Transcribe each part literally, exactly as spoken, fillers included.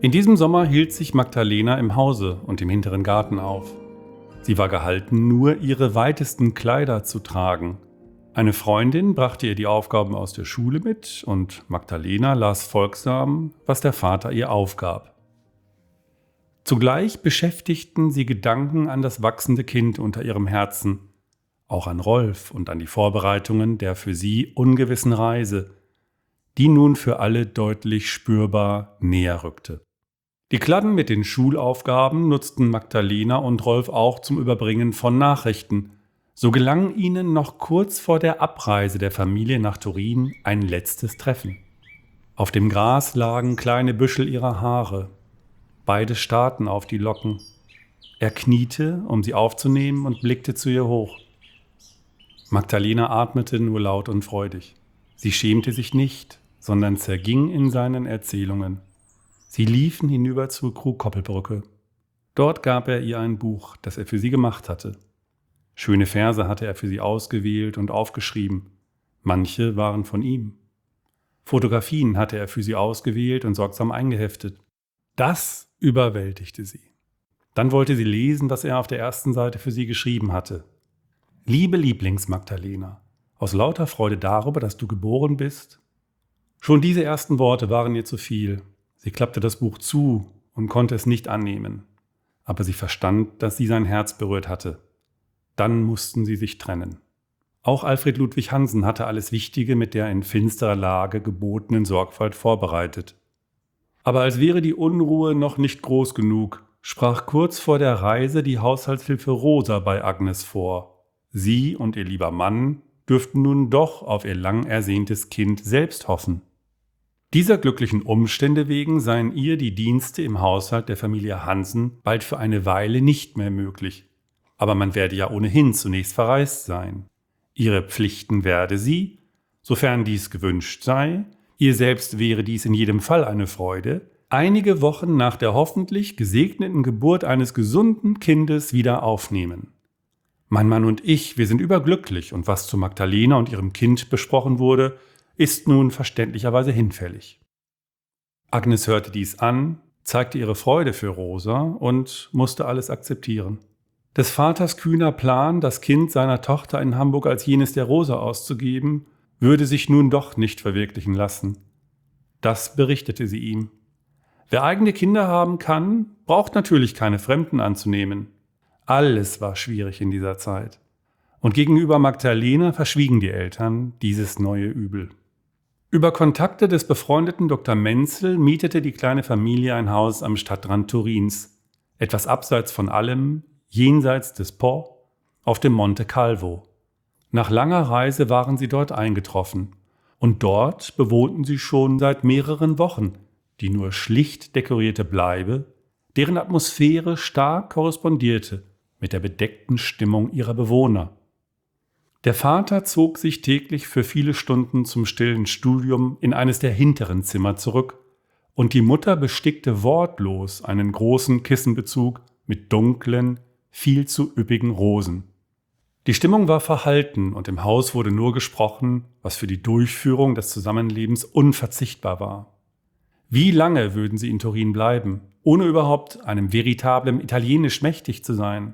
In diesem Sommer hielt sich Magdalena im Hause und im hinteren Garten auf. Sie war gehalten, nur ihre weitesten Kleider zu tragen. Eine Freundin brachte ihr die Aufgaben aus der Schule mit und Magdalena las folgsam, was der Vater ihr aufgab. Zugleich beschäftigten sie Gedanken an das wachsende Kind unter ihrem Herzen, auch an Rolf und an die Vorbereitungen der für sie ungewissen Reise, die nun für alle deutlich spürbar näher rückte. Die Kladden mit den Schulaufgaben nutzten Magdalena und Rolf auch zum Überbringen von Nachrichten. So gelang ihnen noch kurz vor der Abreise der Familie nach Turin ein letztes Treffen. Auf dem Gras lagen kleine Büschel ihrer Haare. Beide starrten auf die Locken. Er kniete, um sie aufzunehmen, und blickte zu ihr hoch. Magdalena atmete nur laut und freudig. Sie schämte sich nicht, sondern zerging in seinen Erzählungen. Sie liefen hinüber zur Krug-Koppelbrücke. Dort gab er ihr ein Buch, das er für sie gemacht hatte. Schöne Verse hatte er für sie ausgewählt und aufgeschrieben. Manche waren von ihm. Fotografien hatte er für sie ausgewählt und sorgsam eingeheftet. Das überwältigte sie. Dann wollte sie lesen, was er auf der ersten Seite für sie geschrieben hatte. Liebe Lieblings-Magdalena, aus lauter Freude darüber, dass du geboren bist. Schon diese ersten Worte waren ihr zu viel. Sie klappte das Buch zu und konnte es nicht annehmen. Aber sie verstand, dass sie sein Herz berührt hatte. Dann mussten sie sich trennen. Auch Alfred Ludwig Hansen hatte alles Wichtige mit der in finsterer Lage gebotenen Sorgfalt vorbereitet. Aber als wäre die Unruhe noch nicht groß genug, sprach kurz vor der Reise die Haushaltshilfe Rosa bei Agnes vor. Sie und ihr lieber Mann dürften nun doch auf ihr lang ersehntes Kind selbst hoffen. Dieser glücklichen Umstände wegen seien ihr die Dienste im Haushalt der Familie Hansen bald für eine Weile nicht mehr möglich. Aber man werde ja ohnehin zunächst verreist sein. Ihre Pflichten werde sie, sofern dies gewünscht sei, ihr selbst wäre dies in jedem Fall eine Freude, einige Wochen nach der hoffentlich gesegneten Geburt eines gesunden Kindes wieder aufnehmen. Mein Mann und ich, wir sind überglücklich, und was zu Magdalena und ihrem Kind besprochen wurde, ist nun verständlicherweise hinfällig. Agnes hörte dies an, zeigte ihre Freude für Rosa und musste alles akzeptieren. Des Vaters kühner Plan, das Kind seiner Tochter in Hamburg als jenes der Rosa auszugeben, würde sich nun doch nicht verwirklichen lassen. Das berichtete sie ihm. Wer eigene Kinder haben kann, braucht natürlich keine Fremden anzunehmen. Alles war schwierig in dieser Zeit. Und gegenüber Magdalena verschwiegen die Eltern dieses neue Übel. Über Kontakte des befreundeten Doktor Menzel mietete die kleine Familie ein Haus am Stadtrand Turins, etwas abseits von allem, jenseits des Po, auf dem Monte Calvo. Nach langer Reise waren sie dort eingetroffen, und dort bewohnten sie schon seit mehreren Wochen die nur schlicht dekorierte Bleibe, deren Atmosphäre stark korrespondierte mit der bedeckten Stimmung ihrer Bewohner. Der Vater zog sich täglich für viele Stunden zum stillen Studium in eines der hinteren Zimmer zurück, und die Mutter bestickte wortlos einen großen Kissenbezug mit dunklen, viel zu üppigen Rosen. Die Stimmung war verhalten, und im Haus wurde nur gesprochen, was für die Durchführung des Zusammenlebens unverzichtbar war. Wie lange würden sie in Turin bleiben, ohne überhaupt einem veritablen Italienisch mächtig zu sein?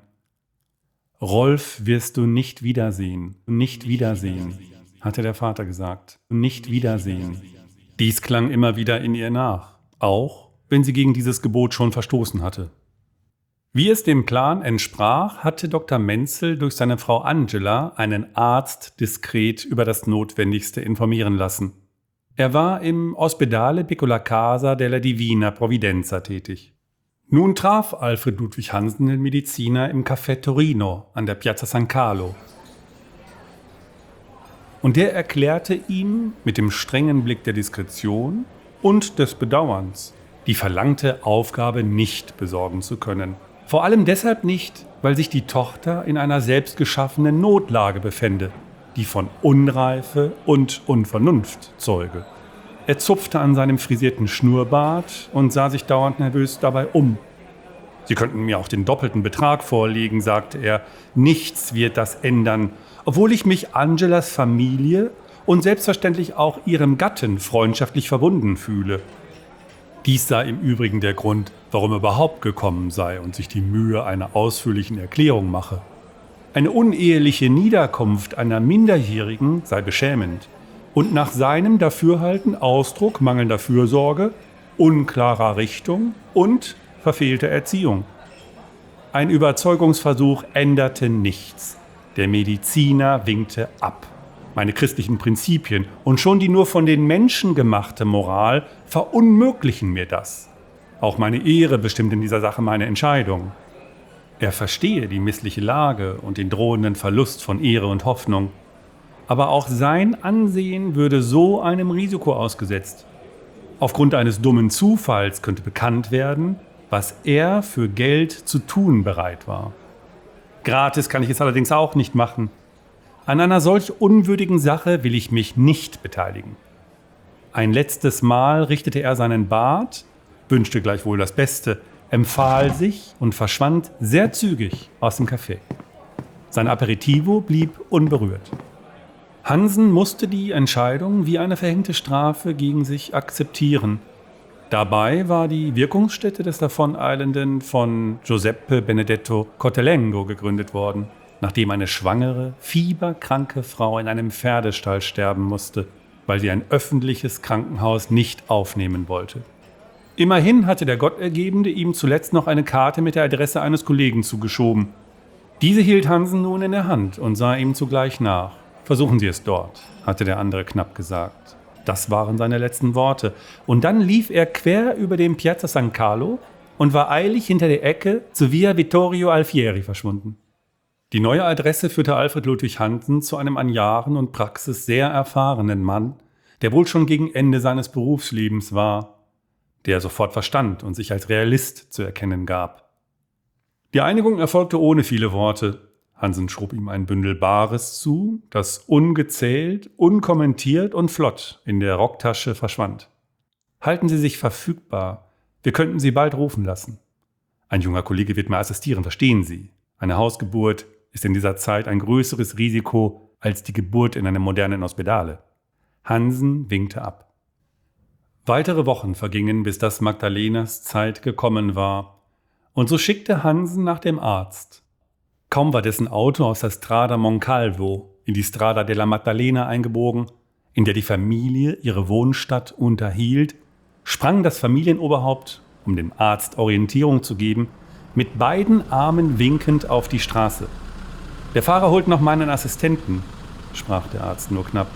Rolf wirst du nicht wiedersehen, nicht wiedersehen, hatte der Vater gesagt, nicht wiedersehen. Dies klang immer wieder in ihr nach, auch wenn sie gegen dieses Gebot schon verstoßen hatte. Wie es dem Plan entsprach, hatte Doktor Menzel durch seine Frau Angela einen Arzt diskret über das Notwendigste informieren lassen. Er war im Ospedale Piccola Casa della Divina Provvidenza tätig. Nun traf Alfred Ludwig Hansen den Mediziner im Café Torino an der Piazza San Carlo. Und der erklärte ihm mit dem strengen Blick der Diskretion und des Bedauerns, die verlangte Aufgabe nicht besorgen zu können. Vor allem deshalb nicht, weil sich die Tochter in einer selbstgeschaffenen Notlage befände, die von Unreife und Unvernunft zeuge. Er zupfte an seinem frisierten Schnurrbart und sah sich dauernd nervös dabei um. Sie könnten mir auch den doppelten Betrag vorlegen, sagte er. Nichts wird das ändern, obwohl ich mich Angelas Familie und selbstverständlich auch ihrem Gatten freundschaftlich verbunden fühle. Dies sei im Übrigen der Grund, warum er überhaupt gekommen sei und sich die Mühe einer ausführlichen Erklärung mache. Eine uneheliche Niederkunft einer Minderjährigen sei beschämend und nach seinem Dafürhalten Ausdruck mangelnder Fürsorge, unklarer Richtung und verfehlter Erziehung. Ein Überzeugungsversuch änderte nichts. Der Mediziner winkte ab. Meine christlichen Prinzipien und schon die nur von den Menschen gemachte Moral verunmöglichen mir das. Auch meine Ehre bestimmt in dieser Sache meine Entscheidung. Er verstehe die missliche Lage und den drohenden Verlust von Ehre und Hoffnung. Aber auch sein Ansehen würde so einem Risiko ausgesetzt. Aufgrund eines dummen Zufalls könnte bekannt werden, was er für Geld zu tun bereit war. Gratis kann ich es allerdings auch nicht machen. An einer solch unwürdigen Sache will ich mich nicht beteiligen. Ein letztes Mal richtete er seinen Bart, wünschte gleichwohl das Beste, empfahl sich und verschwand sehr zügig aus dem Café. Sein Aperitivo blieb unberührt. Hansen musste die Entscheidung wie eine verhängte Strafe gegen sich akzeptieren. Dabei war die Wirkungsstätte des Davoneilenden von Giuseppe Benedetto Cottelengo gegründet worden, nachdem eine schwangere, fieberkranke Frau in einem Pferdestall sterben musste, weil sie ein öffentliches Krankenhaus nicht aufnehmen wollte. Immerhin hatte der Gottergebende ihm zuletzt noch eine Karte mit der Adresse eines Kollegen zugeschoben. Diese hielt Hansen nun in der Hand und sah ihm zugleich nach. »Versuchen Sie es dort«, hatte der andere knapp gesagt. Das waren seine letzten Worte. Und dann lief er quer über den Piazza San Carlo und war eilig hinter der Ecke zu Via Vittorio Alfieri verschwunden. Die neue Adresse führte Alfred Ludwig Hansen zu einem an Jahren und Praxis sehr erfahrenen Mann, der wohl schon gegen Ende seines Berufslebens war, der sofort verstand und sich als Realist zu erkennen gab. Die Einigung erfolgte ohne viele Worte. Hansen schob ihm ein Bündel Bares zu, das ungezählt, unkommentiert und flott in der Rocktasche verschwand. »Halten Sie sich verfügbar. Wir könnten Sie bald rufen lassen. Ein junger Kollege wird mir assistieren, verstehen Sie. Eine Hausgeburt ist in dieser Zeit ein größeres Risiko als die Geburt in einem modernen Ospedale.« Hansen winkte ab. Weitere Wochen vergingen, bis das Magdalenas Zeit gekommen war. Und so schickte Hansen nach dem Arzt. Kaum war dessen Auto aus der Strada Moncalvo in die Strada della Maddalena eingebogen, in der die Familie ihre Wohnstatt unterhielt, sprang das Familienoberhaupt, um dem Arzt Orientierung zu geben, mit beiden Armen winkend auf die Straße. »Der Fahrer holt noch meinen Assistenten«, sprach der Arzt nur knapp.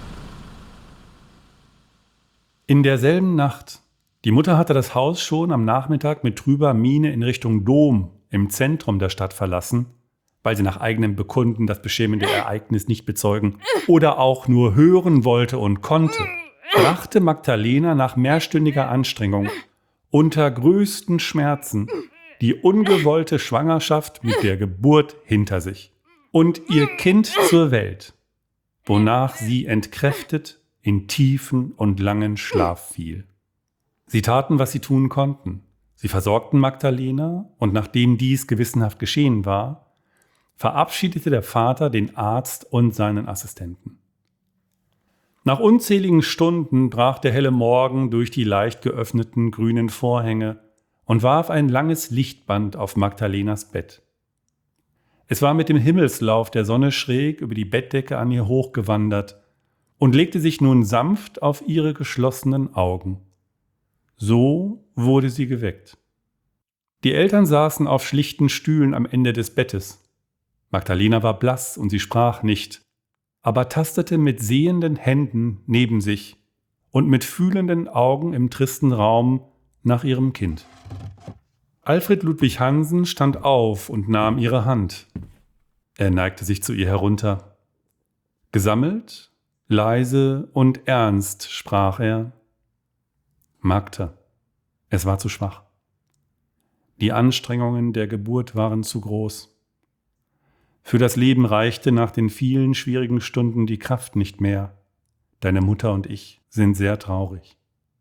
In derselben Nacht, die Mutter hatte das Haus schon am Nachmittag mit trüber Miene in Richtung Dom im Zentrum der Stadt verlassen, weil sie nach eigenem Bekunden das beschämende Ereignis nicht bezeugen oder auch nur hören wollte und konnte, brachte Magdalena nach mehrstündiger Anstrengung unter größten Schmerzen die ungewollte Schwangerschaft mit der Geburt hinter sich und ihr Kind zur Welt, wonach sie entkräftet in tiefen und langen Schlaf fiel. Sie taten, was sie tun konnten. Sie versorgten Magdalena und nachdem dies gewissenhaft geschehen war, verabschiedete der Vater den Arzt und seinen Assistenten. Nach unzähligen Stunden brach der helle Morgen durch die leicht geöffneten grünen Vorhänge und warf ein langes Lichtband auf Magdalenas Bett. Es war mit dem Himmelslauf der Sonne schräg über die Bettdecke an ihr hochgewandert und legte sich nun sanft auf ihre geschlossenen Augen. So wurde sie geweckt. Die Eltern saßen auf schlichten Stühlen am Ende des Bettes. Magdalena war blass und sie sprach nicht, aber tastete mit sehenden Händen neben sich und mit fühlenden Augen im tristen Raum nach ihrem Kind. Alfred Ludwig Hansen stand auf und nahm ihre Hand. Er neigte sich zu ihr herunter. Gesammelt, leise und ernst sprach er: »Magda, es war zu schwach. Die Anstrengungen der Geburt waren zu groß. Für das Leben reichte nach den vielen schwierigen Stunden die Kraft nicht mehr. Deine Mutter und ich sind sehr traurig.«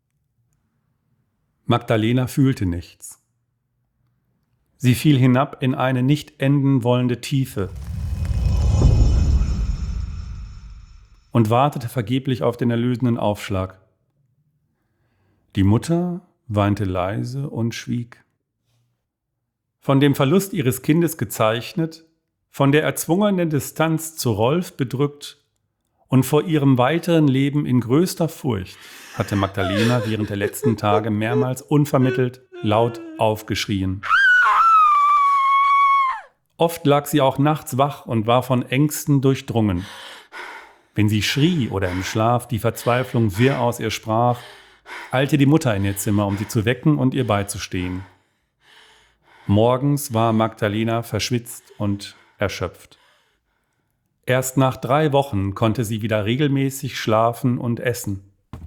Magdalena fühlte nichts. Sie fiel hinab in eine nicht enden wollende Tiefe und wartete vergeblich auf den erlösenden Aufschlag. Die Mutter weinte leise und schwieg. Von dem Verlust ihres Kindes gezeichnet, von der erzwungenen Distanz zu Rolf bedrückt und vor ihrem weiteren Leben in größter Furcht hatte Magdalena während der letzten Tage mehrmals unvermittelt laut aufgeschrien. Oft lag sie auch nachts wach und war von Ängsten durchdrungen. Wenn sie schrie oder im Schlaf die Verzweiflung wirr aus ihr sprach, eilte die Mutter in ihr Zimmer, um sie zu wecken und ihr beizustehen. Morgens war Magdalena verschwitzt und erschöpft. Erst nach drei Wochen konnte sie wieder regelmäßig schlafen und essen.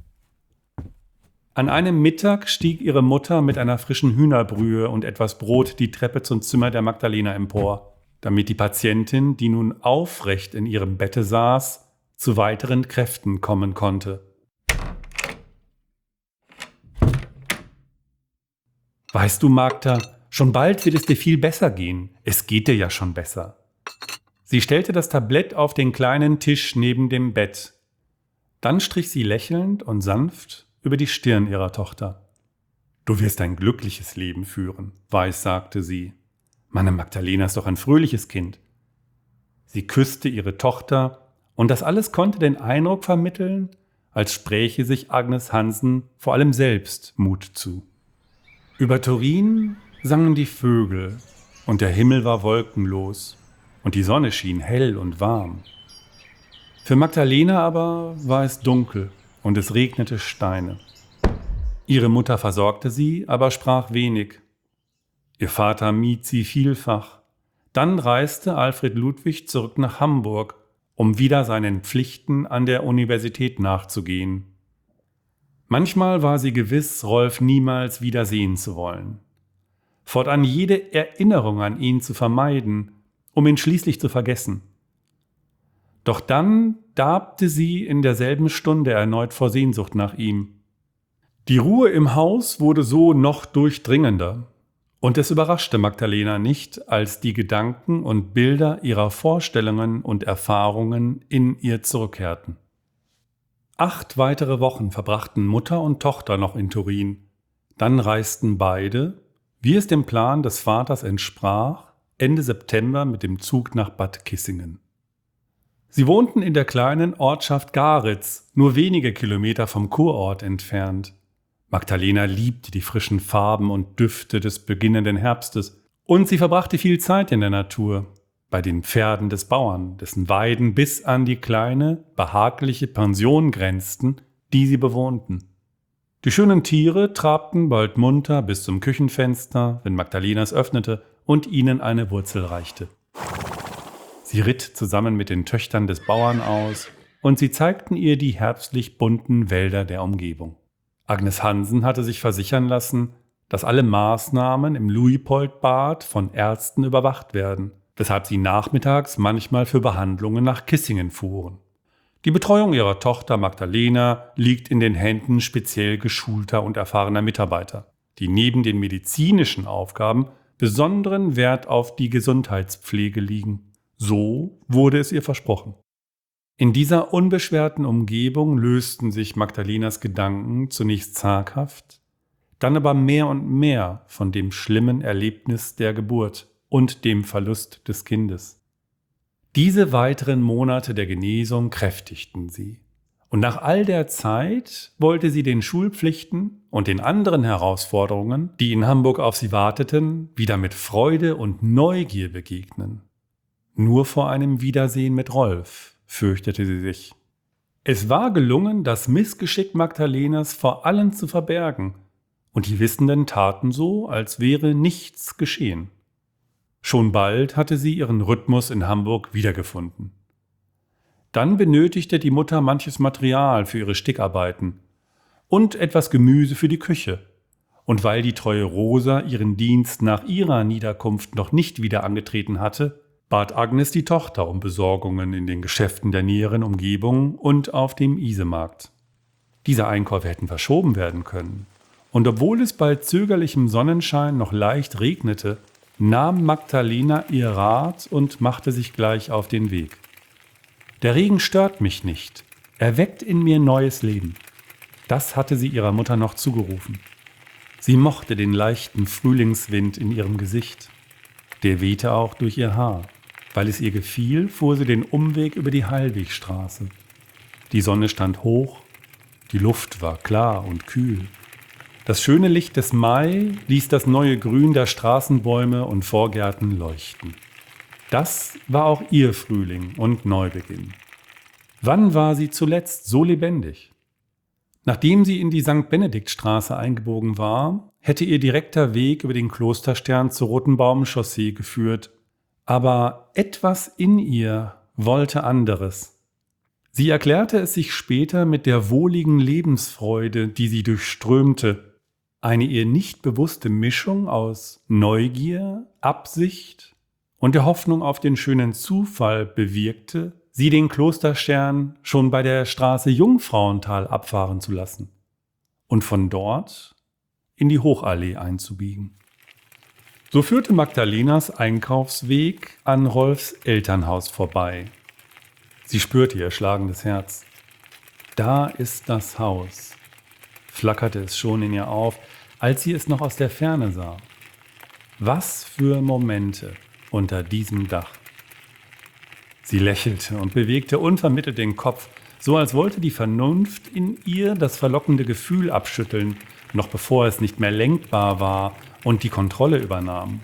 An einem Mittag stieg ihre Mutter mit einer frischen Hühnerbrühe und etwas Brot die Treppe zum Zimmer der Magdalena empor, damit die Patientin, die nun aufrecht in ihrem Bette saß, zu weiteren Kräften kommen konnte. »Weißt du, Magda, schon bald wird es dir viel besser gehen. Es geht dir ja schon besser.« Sie stellte das Tablett auf den kleinen Tisch neben dem Bett. Dann strich sie lächelnd und sanft über die Stirn ihrer Tochter. »Du wirst ein glückliches Leben führen«, weissagte sie. »Meine Magdalena ist doch ein fröhliches Kind.« Sie küsste ihre Tochter, und das alles konnte den Eindruck vermitteln, als spräche sich Agnes Hansen vor allem selbst Mut zu. Über Turin sangen die Vögel, und der Himmel war wolkenlos, und die Sonne schien hell und warm. Für Magdalena aber war es dunkel, und es regnete Steine. Ihre Mutter versorgte sie, aber sprach wenig. Ihr Vater mied sie vielfach. Dann reiste Alfred Ludwig zurück nach Hamburg, um wieder seinen Pflichten an der Universität nachzugehen. Manchmal war sie gewiss, Rolf niemals wieder sehen zu wollen. Fortan jede Erinnerung an ihn zu vermeiden, um ihn schließlich zu vergessen. Doch dann darbte sie in derselben Stunde erneut vor Sehnsucht nach ihm. Die Ruhe im Haus wurde so noch durchdringender, und es überraschte Magdalena nicht, als die Gedanken und Bilder ihrer Vorstellungen und Erfahrungen in ihr zurückkehrten. Acht weitere Wochen verbrachten Mutter und Tochter noch in Turin. Dann reisten beide, wie es dem Plan des Vaters entsprach, Ende September mit dem Zug nach Bad Kissingen. Sie wohnten in der kleinen Ortschaft Garitz, nur wenige Kilometer vom Kurort entfernt. Magdalena liebte die frischen Farben und Düfte des beginnenden Herbstes, und sie verbrachte viel Zeit in der Natur, bei den Pferden des Bauern, dessen Weiden bis an die kleine, behagliche Pension grenzten, die sie bewohnten. Die schönen Tiere trabten bald munter bis zum Küchenfenster, wenn Magdalena es öffnete und ihnen eine Wurzel reichte. Sie ritt zusammen mit den Töchtern des Bauern aus, und sie zeigten ihr die herbstlich bunten Wälder der Umgebung. Agnes Hansen hatte sich versichern lassen, dass alle Maßnahmen im Luitpoldbad von Ärzten überwacht werden, weshalb sie nachmittags manchmal für Behandlungen nach Kissingen fuhren. Die Betreuung ihrer Tochter Magdalena liegt in den Händen speziell geschulter und erfahrener Mitarbeiter, die neben den medizinischen Aufgaben besonderen Wert auf die Gesundheitspflege legen. So wurde es ihr versprochen. In dieser unbeschwerten Umgebung lösten sich Magdalenas Gedanken zunächst zaghaft, dann aber mehr und mehr von dem schlimmen Erlebnis der Geburt und dem Verlust des Kindes. Diese weiteren Monate der Genesung kräftigten sie. Und nach all der Zeit wollte sie den Schulpflichten und den anderen Herausforderungen, die in Hamburg auf sie warteten, wieder mit Freude und Neugier begegnen. Nur vor einem Wiedersehen mit Rolf fürchtete sie sich. Es war gelungen, das Missgeschick Magdalenas vor allen zu verbergen, und die Wissenden taten so, als wäre nichts geschehen. Schon bald hatte sie ihren Rhythmus in Hamburg wiedergefunden. Dann benötigte die Mutter manches Material für ihre Stickarbeiten und etwas Gemüse für die Küche. Und weil die treue Rosa ihren Dienst nach ihrer Niederkunft noch nicht wieder angetreten hatte, bat Agnes die Tochter um Besorgungen in den Geschäften der näheren Umgebung und auf dem Isemarkt. Diese Einkäufe hätten verschoben werden können. Und obwohl es bei zögerlichem Sonnenschein noch leicht regnete, nahm Magdalena ihr Rat und machte sich gleich auf den Weg. Der Regen stört mich nicht, er weckt in mir neues Leben. Das hatte sie ihrer Mutter noch zugerufen. Sie mochte den leichten Frühlingswind in ihrem Gesicht. Der wehte auch durch ihr Haar. Weil es ihr gefiel, fuhr sie den Umweg über die Heilwegstraße. Die Sonne stand hoch, die Luft war klar und kühl. Das schöne Licht des Mai ließ das neue Grün der Straßenbäume und Vorgärten leuchten. Das war auch ihr Frühling und Neubeginn. Wann war sie zuletzt so lebendig? Nachdem sie in die Sankt Benediktstraße eingebogen war, hätte ihr direkter Weg über den Klosterstern zur Roten Baumchaussee geführt. Aber etwas in ihr wollte anderes. Sie erklärte es sich später mit der wohligen Lebensfreude, die sie durchströmte. Eine ihr nicht bewusste Mischung aus Neugier, Absicht und der Hoffnung auf den schönen Zufall bewirkte, sie den Klosterstern schon bei der Straße Jungfrauental abfahren zu lassen und von dort in die Hochallee einzubiegen. So führte Magdalenas Einkaufsweg an Rolfs Elternhaus vorbei. Sie spürte ihr schlagendes Herz. Da ist das Haus, flackerte es schon in ihr auf, als sie es noch aus der Ferne sah. Was für Momente unter diesem Dach. Sie lächelte und bewegte unvermittelt den Kopf, so als wollte die Vernunft in ihr das verlockende Gefühl abschütteln, noch bevor es nicht mehr lenkbar war und die Kontrolle übernahm.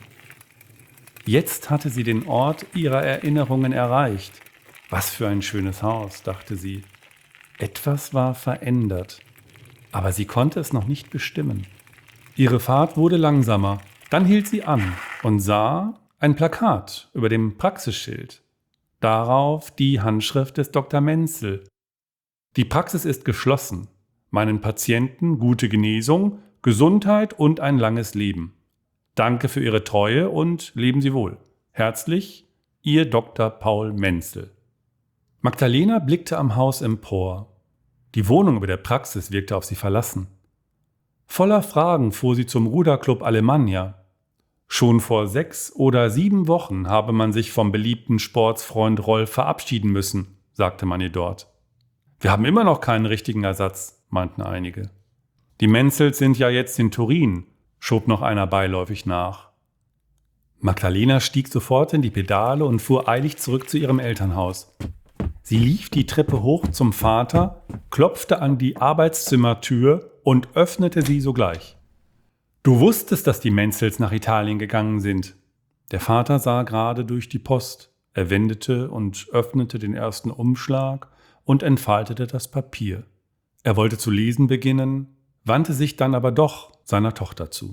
Jetzt hatte sie den Ort ihrer Erinnerungen erreicht. Was für ein schönes Haus, dachte sie. Etwas war verändert, aber sie konnte es noch nicht bestimmen. Ihre Fahrt wurde langsamer. Dann hielt sie an und sah ein Plakat über dem Praxisschild. Darauf die Handschrift des Doktor Menzel. Die Praxis ist geschlossen. Meinen Patienten gute Genesung, Gesundheit und ein langes Leben. Danke für Ihre Treue und leben Sie wohl. Herzlich, Ihr Doktor Paul Menzel. Magdalena blickte am Haus empor. Die Wohnung über der Praxis wirkte auf sie verlassen. Voller Fragen fuhr sie zum Ruderclub Alemannia. Schon vor sechs oder sieben Wochen habe man sich vom beliebten Sportsfreund Rolf verabschieden müssen, sagte man ihr dort. Wir haben immer noch keinen richtigen Ersatz, meinten einige. Die Menzels sind ja jetzt in Turin, schob noch einer beiläufig nach. Magdalena stieg sofort in die Pedale und fuhr eilig zurück zu ihrem Elternhaus. Sie lief die Treppe hoch zum Vater, klopfte an die Arbeitszimmertür und öffnete sie sogleich. »Du wusstest, dass die Menzels nach Italien gegangen sind.« Der Vater sah gerade durch die Post. Er wendete und öffnete den ersten Umschlag und entfaltete das Papier. Er wollte zu lesen beginnen, wandte sich dann aber doch seiner Tochter zu.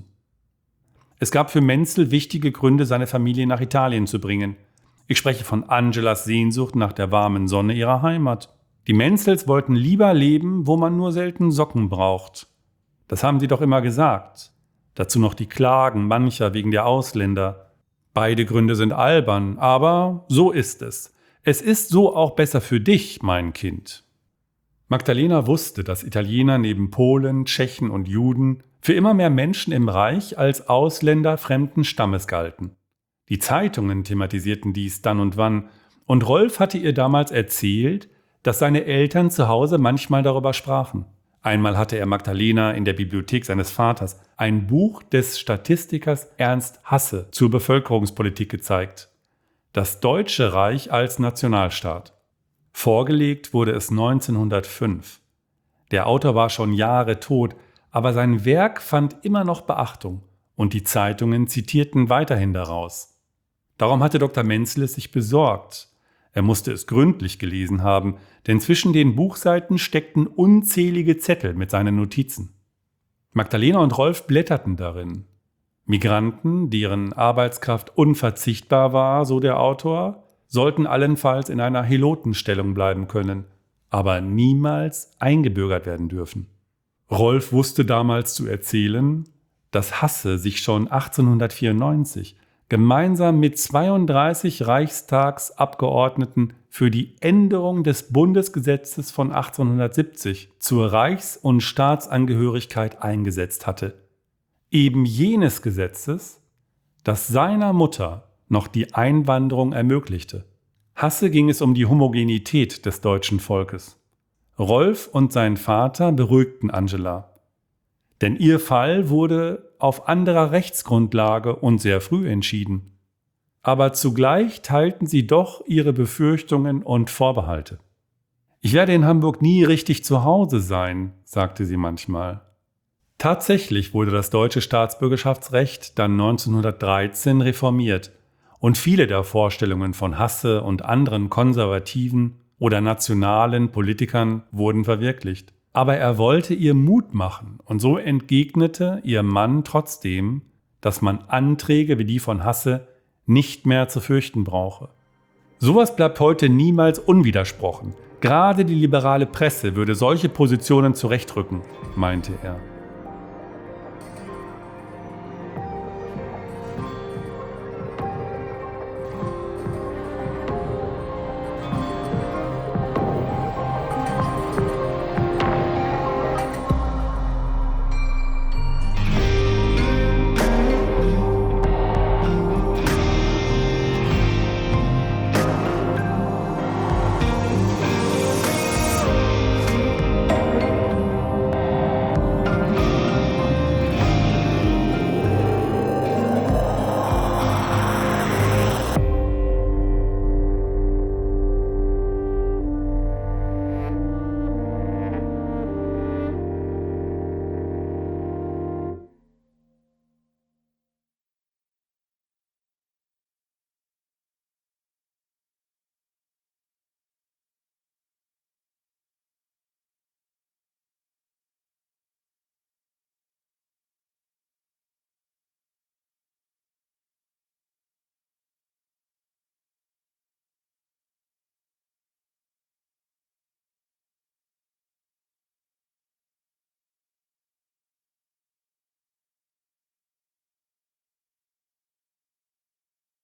Es gab für Menzel wichtige Gründe, seine Familie nach Italien zu bringen. Ich spreche von Angelas Sehnsucht nach der warmen Sonne ihrer Heimat. Die Menzels wollten lieber leben, wo man nur selten Socken braucht. Das haben sie doch immer gesagt. Dazu noch die Klagen mancher wegen der Ausländer. Beide Gründe sind albern, aber so ist es. Es ist so auch besser für dich, mein Kind. Magdalena wusste, dass Italiener neben Polen, Tschechen und Juden für immer mehr Menschen im Reich als Ausländer fremden Stammes galten. Die Zeitungen thematisierten dies dann und wann, und Rolf hatte ihr damals erzählt, dass seine Eltern zu Hause manchmal darüber sprachen. Einmal hatte er Magdalena in der Bibliothek seines Vaters ein Buch des Statistikers Ernst Hasse zur Bevölkerungspolitik gezeigt. Das Deutsche Reich als Nationalstaat. Vorgelegt wurde es neunzehnhundertfünf. Der Autor war schon Jahre tot, aber sein Werk fand immer noch Beachtung und die Zeitungen zitierten weiterhin daraus. Darum hatte Doktor Menzel es sich besorgt. Er musste es gründlich gelesen haben, denn zwischen den Buchseiten steckten unzählige Zettel mit seinen Notizen. Magdalena und Rolf blätterten darin. Migranten, deren Arbeitskraft unverzichtbar war, so der Autor, sollten allenfalls in einer Helotenstellung bleiben können, aber niemals eingebürgert werden dürfen. Rolf wusste damals zu erzählen, dass Hasse sich schon achtzehnhundertvierundneunzig gemeinsam mit zweiunddreißig Reichstagsabgeordneten für die Änderung des Bundesgesetzes von achtzehnhundertsiebzig zur Reichs- und Staatsangehörigkeit eingesetzt hatte. Eben jenes Gesetzes, das seiner Mutter noch die Einwanderung ermöglichte. Hasse ging es um die Homogenität des deutschen Volkes. Rolf und sein Vater beruhigten Angela. Denn ihr Fall wurde auf anderer Rechtsgrundlage und sehr früh entschieden. Aber zugleich teilten sie doch ihre Befürchtungen und Vorbehalte. »Ich werde in Hamburg nie richtig zu Hause sein«, sagte sie manchmal. Tatsächlich wurde das deutsche Staatsbürgerschaftsrecht dann neunzehnhundertdreizehn reformiert und viele der Vorstellungen von Hasse und anderen konservativen oder nationalen Politikern wurden verwirklicht. Aber er wollte ihr Mut machen und so entgegnete ihr Mann trotzdem, dass man Anträge wie die von Hasse nicht mehr zu fürchten brauche. Sowas bleibt heute niemals unwidersprochen. Gerade die liberale Presse würde solche Positionen zurechtrücken, meinte er.